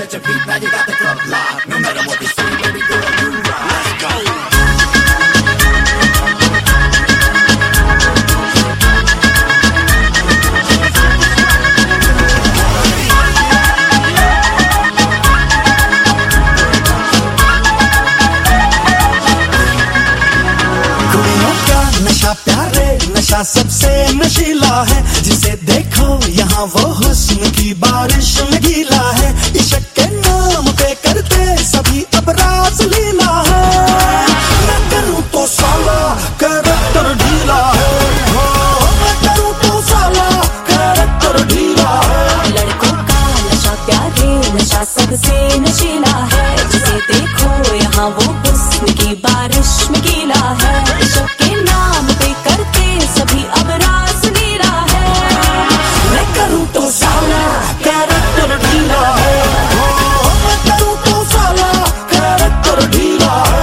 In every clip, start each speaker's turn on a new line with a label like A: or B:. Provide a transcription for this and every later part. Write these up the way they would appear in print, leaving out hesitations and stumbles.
A: set your feet, now you got the club locked. No matter what they say, baby girl, you rock. Let's go.
B: नशा प्यारे नशा सबसे नशीला है, जिसे देखो यहाँ वो हुस्न की बारिश में गीला है। इश्क के नाम पे करते सभी अब रास लीला है। मैं करूँ तो साला कैरेक्टर ढीला है, मैं करूँ तो साला कैरेक्टर ढीला है।
C: लड़कों का नशा प्यारे नशा सबसे नशीला है, जिसे देखो यहाँ वो हुस्न की बारिश में गीला है। इश्क के नाम पे करते सभी अब रास लीला है। मैं करूँ तो साला कैरेक्टर ढीला है, मैं करूँ तो साला कैरेक्टर ढीला है।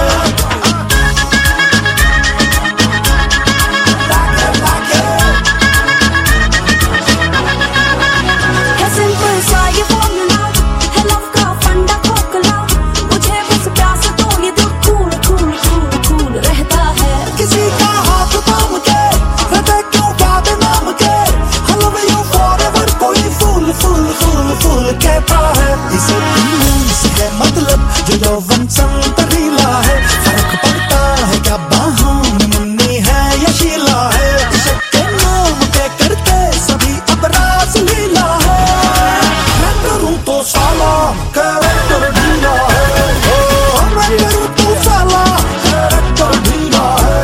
C: है सिंपल सा ये फॉर्मूला, है लव का फंडा खोखला। मुझे बस प्यास तो ये दिल कूल कूल कूल कूल रहता है।
B: किसी का हाथ थाम के हृदय क्यों बात नाम के, I love you forever कोई फूल फूल फूल फूल कहता है। इसे पीने से है मतलब जो यौवन संतरीला है, फर्क पड़ता है क्या बाहों में मुन्नी है या शीला है। इश्क के नाम पे करते सभी अब रास लीला है। मैं करूँ तो साला कैरेक्टर ढीला है, मैं करूँ तो साला कैरेक्टर ढीला है।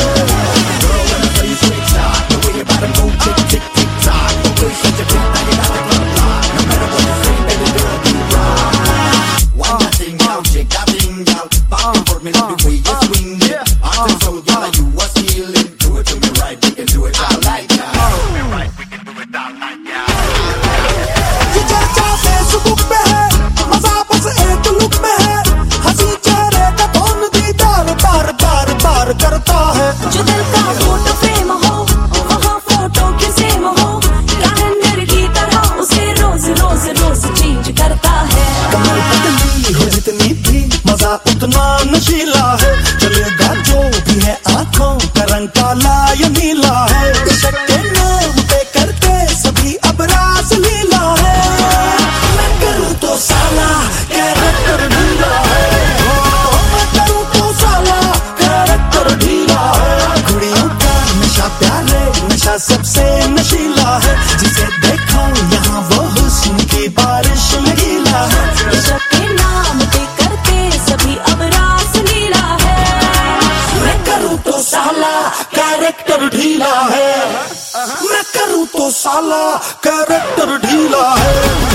B: ये चर्चा फेसबुक पे है, मजा बस एक लुक में है। हंसी चेहरे का कौन दीदार बार बार बार करता है।
C: जो दिल का फोटो फ्रेम हो वहाँ फोटो की सेम हो, कैलेंडर की तरह उसे रोज रोज रोज चेंज करता है।
B: कमर पतली हो जितनी भी मजा उतना नशीला है, चलेगा जो भी है आंखों का रंग काला या नीला है। इश्क के नाम पे करते सभी अब रास लीला है। मैं करूँ तो साला कैरेक्टर ढीला है, मैं करूँ तो साला कैरेक्टर ढीला है। कुड़ियों का नशा प्यारे नशा सबसे नशीला है, जिसे देखो यहाँ वो हुस्न की बारिश में गीला है।
C: इश्क के नाम पे करते सभी अब रास लीला है।
B: मैं करूँ तो साला कैरेक्टर ढीला है, मैं करूँ तो साला कैरेक्टर ढीला है।